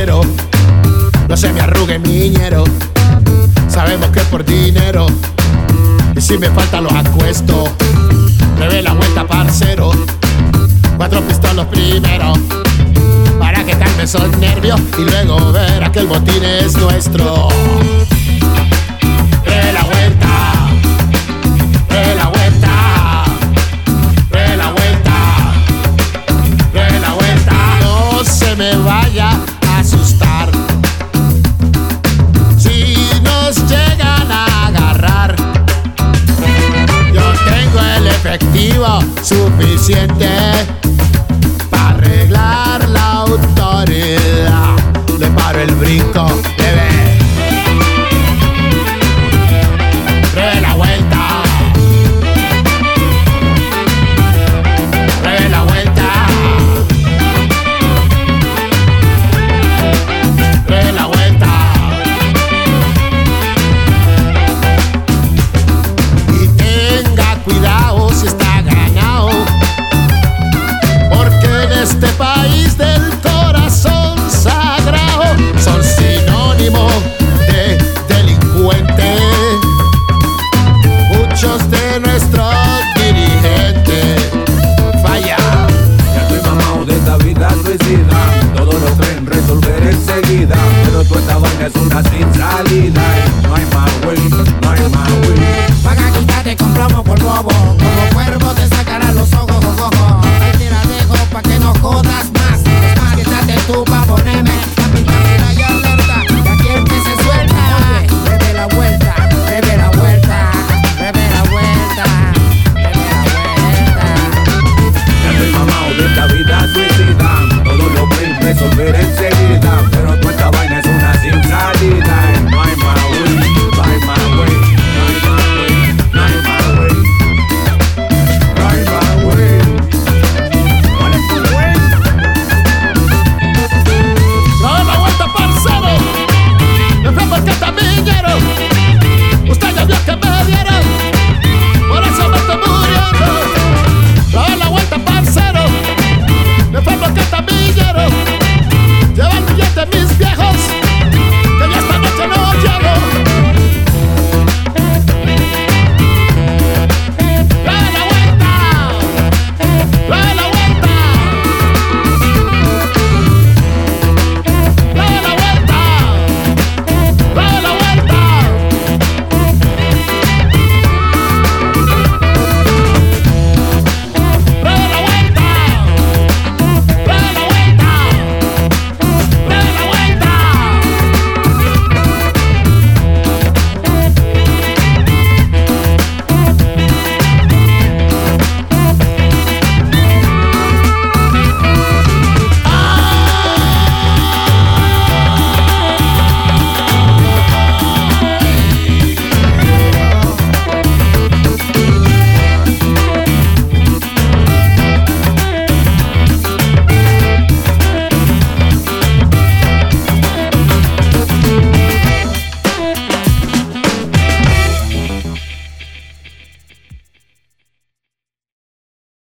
dinero. No se me arrugue miñero. Sabemos que por dinero. Y si me falta los acuesto. Breve la vuelta, parcero. 4 pistolos primero, para que calme esos nervios y luego verás que el botín es nuestro. Breve la vuelta, breve la vuelta, breve la vuelta, breve la vuelta. No se me vaya a asustar si nos llegan a agarrar. Yo tengo el efectivo suficiente